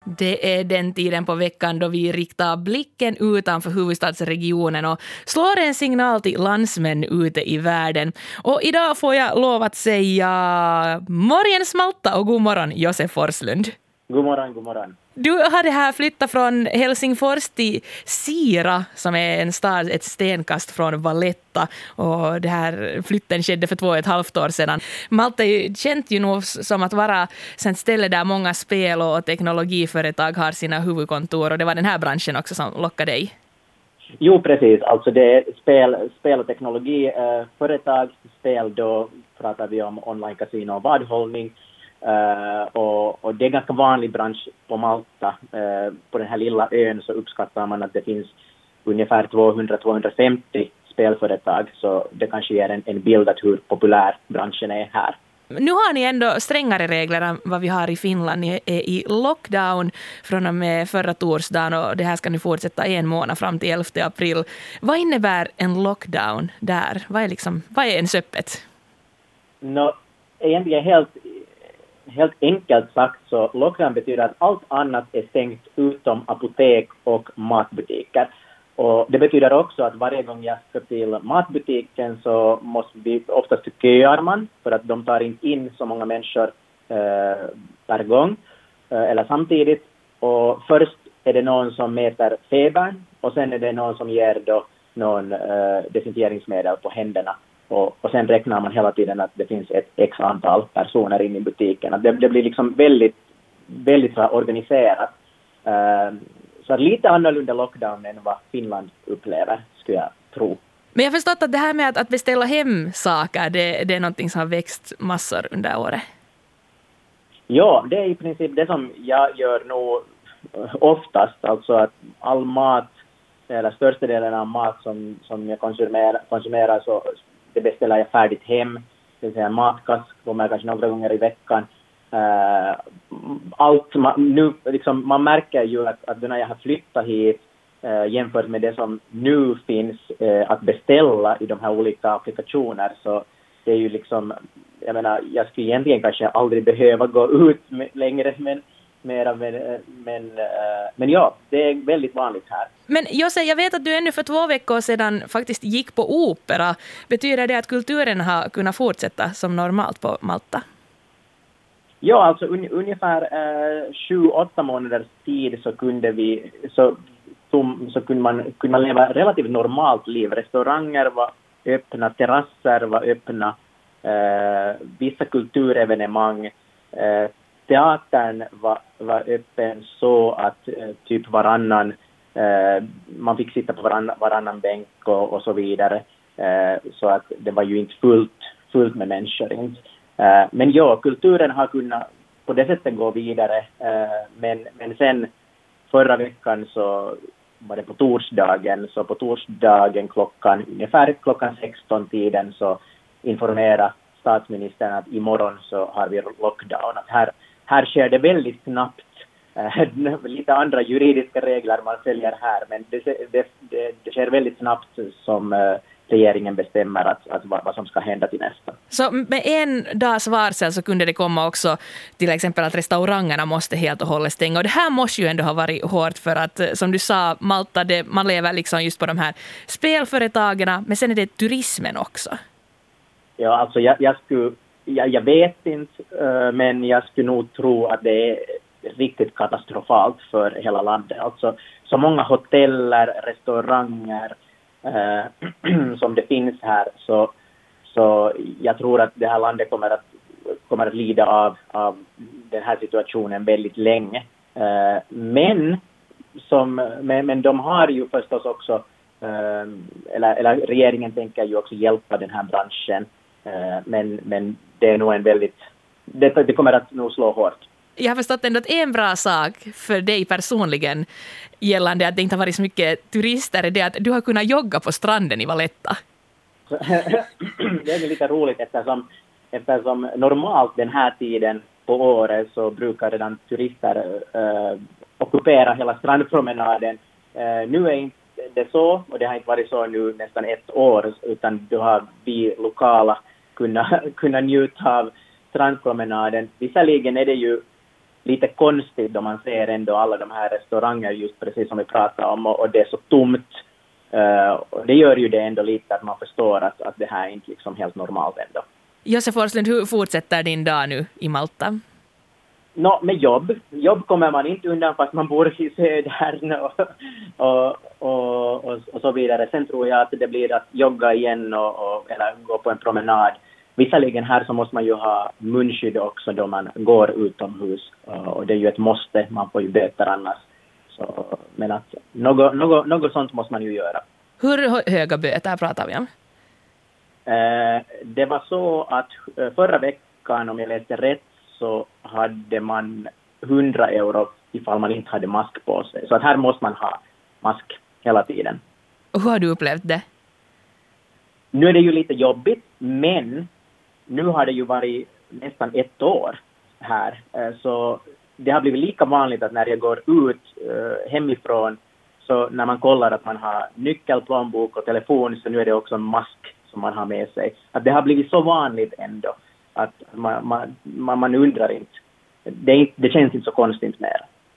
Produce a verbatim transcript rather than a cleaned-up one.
Det är den tiden på veckan då vi riktar blicken utanför huvudstadsregionen och slår en signal till landsmän ute i världen. Och idag får jag lov att säga morgens Malta och god morgon Josef Forslund. God morgon, god morgon. Du hade här flyttat från Helsingfors till Sira som är en stad ett stenkast från Valletta, och det här flytten skedde för två och ett halvt år sedan. Malta är ju känt ju nog som att vara ett ställe där många spel- och teknologiföretag har sina huvudkontor, och det var den här branschen också som lockade dig. Jo, precis. Alltså det är spel, spel- och teknologiföretag. Spel, då pratar vi om online casino och vadhållning. Uh, och, och det är en ganska vanlig bransch på Malta. Uh, på den här lilla ön så uppskattar man att det finns ungefär tvåhundra till tvåhundrafemtio spelföretag, så det kanske ger en, en bild av hur populär branschen är här. Nu har ni ändå strängare regler än vad vi har i Finland. Ni är i lockdown från och med förra torsdagen, och det här ska nu fortsätta en månad fram till elfte april. Vad innebär en lockdown där? Vad är, liksom, vad är ens öppet? No, egentligen helt Helt enkelt sagt så lockdown betyder att allt annat är stängt utom apotek och matbutiker. Och det betyder också att varje gång jag ska till matbutiken så måste vi oftast köar man för att de tar inte in så många människor eh, per gång eh, eller samtidigt. Och först är det någon som mäter febern och sen är det någon som ger då någon eh, desinficeringsmedel på händerna. Och, och sen räknar man hela tiden att det finns ett x antal personer in i butiken. Att det, det blir liksom väldigt, väldigt så här organiserat. Uh, så lite annorlunda lockdown än vad Finland upplever, skulle jag tro. Men jag har förstått att det här med att, att beställa hem saker, det, det är någonting som har växt massor under året. Ja, det är i princip det som jag gör nog oftast. Alltså att all mat, eller största delen av mat som, som jag konsumerar, konsumerar så det beställer jag färdigt hem. Det vill säga matkass kommer kanske några gånger i veckan. Uh, allt man, nu, liksom, man märker ju att, att när jag har flyttat hit uh, jämfört med det som nu finns uh, att beställa i de här olika applikationer, så det är ju liksom, jag menar, jag skulle egentligen kanske aldrig behöva gå ut med, längre men mera, men, men, men ja, det är väldigt vanligt här. Men Jose, jag vet att du ännu för två veckor sedan faktiskt gick på opera. Betyder det att kulturen har kunnat fortsätta som normalt på Malta? Ja, alltså un, ungefär eh, sju, åtta månaders tid så kunde vi, så, som, så kunde man, kunde man leva relativt normalt liv. Restauranger var öppna, terrasser var öppna, eh, vissa kulturevenemang, eh, teatern var, var öppen så att eh, typ varannan, eh, man fick sitta på varann, varannan bänk och, och så vidare. Eh, så att det var ju inte fullt, fullt med människor. Eh, men ja, kulturen har kunnat på det sättet gå vidare. Eh, men, men sen förra veckan så var det på torsdagen. Så på torsdagen klockan, ungefär klockan sexton-tiden så informerade statsministern att imorgon så har vi lockdown. Att här Här sker det väldigt snabbt. Uh, lite andra juridiska regler man följer här, men det, det, det, det sker väldigt snabbt som uh, regeringen bestämmer att, att vad, vad som ska hända till nästa. Så med en dags varsel så kunde det komma också till exempel att restaurangerna måste helt och hållet stänga. Och det här måste ju ändå ha varit hårt för att, som du sa, Malta, det, man lever liksom just på de här spelföretagen, men sen är det turismen också. Ja, alltså jag, jag skulle Jag, jag vet inte, uh, men jag skulle nog tro att det är riktigt katastrofalt för hela landet. Alltså så många hoteller, restauranger uh, som det finns här, så, så jag tror att det här landet kommer att, kommer att lida av, av den här situationen väldigt länge. Uh, men, som, men, men de har ju förstås också, uh, eller, eller regeringen tänker ju också hjälpa den här branschen. Men, men det är nog en väldigt, det, det kommer att nog slå hårt. Jag har förstått ändå att en bra sak för dig personligen gällande att det inte har varit så mycket turister är det att du har kunnat jogga på stranden i Valletta. Det är lite roligt eftersom, eftersom normalt den här tiden på året så brukar redan turister uh, ockupera hela strandpromenaden. Uh, nu är inte det så, och det har inte varit så nu nästan ett år, utan då har vi lokala kunnat, kunnat njuta av strandpromenaden. Visserligen är det ju lite konstigt då man ser ändå alla de här restauranger just precis som vi pratade om och, och det är så tomt. Uh, och det gör ju det ändå lite att man förstår att, att det här är inte liksom helt normalt ändå. Josef Forslund, hur fortsätter din dag nu i Malta? No, med jobb. Jobb kommer man inte undan fast man bor i södern och, och, och, och, och så vidare. Sen tror jag att det blir att jogga igen och, och, eller gå på en promenad. Visserligen här så måste man ju ha munskydd också då man går utomhus. Och det är ju ett måste, man får ju böter annars. Så, men att något, något, något sånt måste man ju göra. Hur höga böter pratar vi om? Eh, det var så att förra veckan, om jag läste rätt, så hade man hundra euro ifall man inte hade mask på sig. Så att här måste man ha mask hela tiden. Och hur har du upplevt det? Nu är det ju lite jobbigt, men nu har det ju varit nästan ett år här. Så det har blivit lika vanligt att när jag går ut hemifrån, så när man kollar att man har nyckel, plånbok och telefon, så nu är det också en mask som man har med sig. Att det har blivit så vanligt ändå att man, man, man undrar inte. Det, är, det känns inte så konstigt mer.